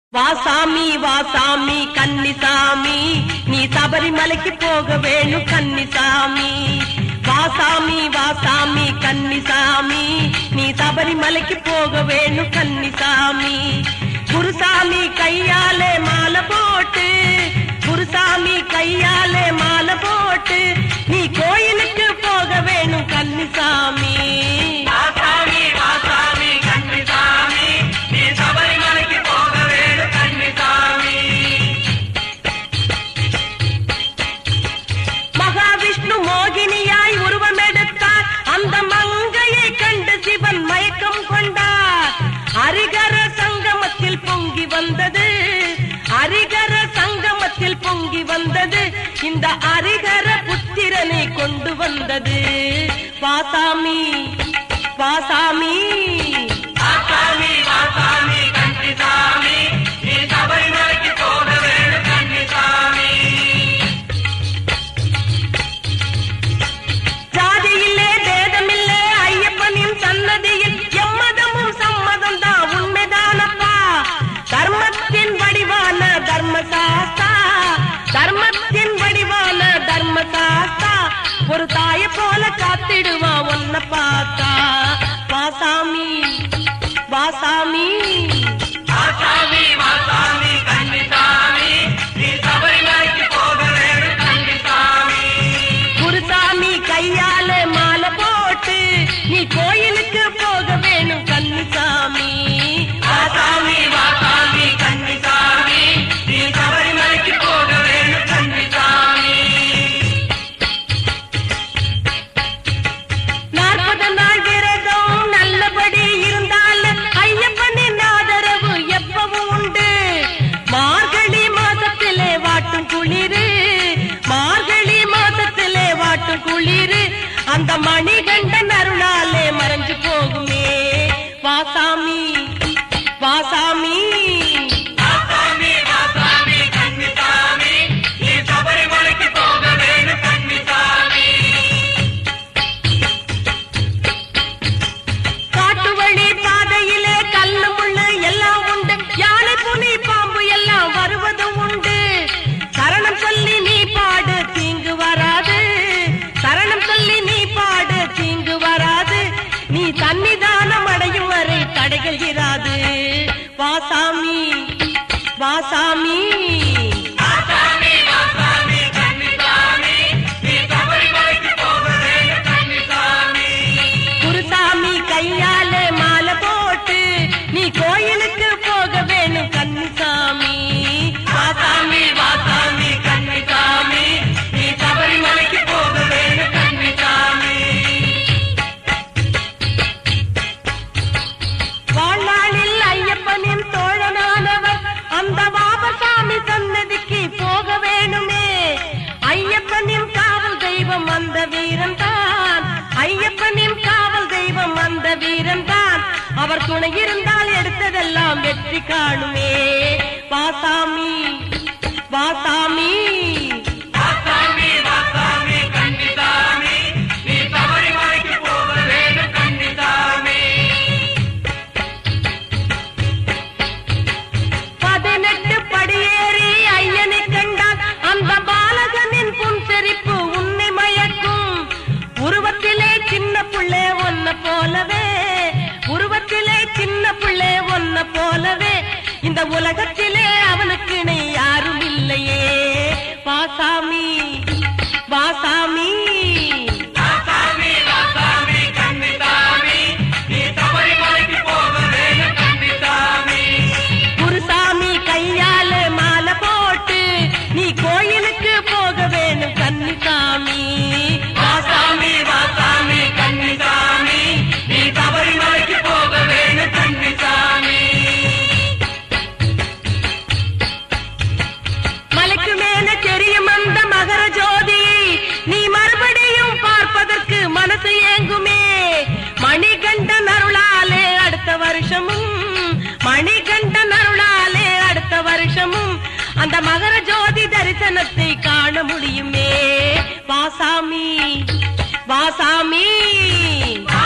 வாசாமி வாசாமி கன்னிசாமி நீ சபரிமலைக்கு போக வேணும் கன்னிசாமி. வாசாமி வாசாமி கன்னிசாமி நீ சபரிமலைக்கு போக வேணும் கன்னிசாமி. குருசாமி கையாலே மாலை போட்டு, குருசாமி கையாலே மாலை போட்டு நீ கோயிலுக்கு போக வேணும் கன்னிசாமி. வாசாமி வாசாமி கன்னிசாமி நீ சபரிமலைக்கு போக வேணும் கன்னிசாமி. மகாவிஷ்ணு மோகினியாய் உருவமெடுத்தார், அந்த மங்கையை கண்டு சிவன் மயக்கம் கொண்டார். ஹரிகர சங்கமத்தில் பொங்கி வந்தது, ஹரிகர சங்கமத்தில் பொங்கி வந்தது, இந்த ஹரிகர புத்திரனை கொண்டு வந்தது. வாசாமி வாசாமி வாசாமி வாசாமி கன்னிசாமி நீ சபரிமலைக்கு போக வேணும் கன்னிசாமி. ஜாதியில்லே பேதமில்லே ஐயப்பனின் சன்னதியில் எம்மதமும் சம்மதம் தான் உண்மைதானப்பா. தர்மத்தின் வடிவான தர்மசாஸ்தா, தர்மத்தின் வடிவான தர்மசாஸ்தா ஒரு தாய போல காத்திடுவா ஒன்ன பார்த்தா. வாசாமி வாசாமி வாசாமி வாசாமி கன்னிசாமி நீ சபரிமலைக்கு போக வேணும் கன்னிசாமி. குருசாமி கையால மாலை போட்டு நீ கோயிலுக்கு போக வேணும் கன்னிசாமி. வாசாமி வாசாமி கன்னிசாமி நீ சபரிமலைக்கு போக வேணும் கன்னிசாமி. 40 நாள் விரதம் நல்லபடி இருந்தால் ஐயப்பனின் ஆதரவு எப்பவும் உண்டு. மார்கழி மாதத்திலே வாட்டும் குளிரு, மார்கழி மாதத்திலே வாட்டும் குளிரு அந்த மணிகண்டன் அருளாலே மறைஞ்சு போகுமே. வாசாமி வாசாமி வாசாமி வாசாமி கன்னிசாமி நீ சபரிமலைக்கு போக வேணும் கன்னிசாமி. காட்டு வழி பாதையிலே கல்லு முள்ளு எல்லாம் உண்டு, யானை புலி பாம்பு எல்லாம் வருவது உண்டு. சரணம் சொல்லி நீ பாடு தீங்கு வராது, சரணம் சொல்லி நீ பாடு தீங்கு வராது, நீ சன்னிதானம் அடையும் வரை தடைகள் இராது. வாசாமி வாசாமி வாசாமி வாசாமி கன்னிசாமி நீ சபரிமலைக்கு போக வேணும் கன்னிசாமி. குருசாமி கையால மாலை போட்டு நீ கோயிலுக்கு போக வேணும் கன்னிசாமி. வாசாமி வாசாமி கன்னிசாமி நீ சபரிமலைக்கு போக வேணும் கன்னிசாமி. வாழ்நாளில் ஐயப்பனின் தோழனானவர் அந்த வாபசாமி சன்னதிக்கு போக வேணுமே. ஐயப்பனின் காவல் தெய்வம் அந்த வீரன் தான், ஐயப்பனின் காவல் தெய்வம் அந்த வீரன் தான், அவர் துணை இருந்தால் எடுத்ததெல்லாம் வெற்றி காணுமே. வாசாமி வாசாமி வாசாமி வாசாமி கன்னிசாமி நீ சபரிமலைக்கு போக வேணும் கன்னிசாமி. 18 படியேறி ஐயனை கண்டால் அந்த பாலகனின் புன்சிரிப்பு உன்னை மயக்கும். உருவத்திலே சின்ன புள்ளே ஒன்ன போலவே, உருவத்திலே சின்ன புள்ளே ஒன்ன போலவே இந்த உலகத்திலே அவனுக்கு இணை யாரும் இல்லையே. வாசாமி வாசாமி வாசாமி வாசாமி கன்னிசாமி நீ சபரிமலைக்கு போக வேணும் கன்னிசாமி. குருசாமி கையால மாலை போட்டு நீ கோயிலுக்கு போக வேணும் கன்னிசாமி. வாசாமி வாசாமி கன்னிசாமி நீ சபரிமலைக்கு போக வேணும் கன்னிசாமி. மலைக்கு மேல தெரியும் அந்த மகர ஜோதியை நீ மறுபடியும் பார்ப்பதற்கு மனசு ஏங்குமே. மணிகண்டன் அருளாலே அடுத்த வருஷமும், மணிகண்டன் அருளாலே அடுத்த வருஷமும் அந்த மகர ஜோதி தரிசனத்தை காண முடியுமே. வாசாமி வாசாமி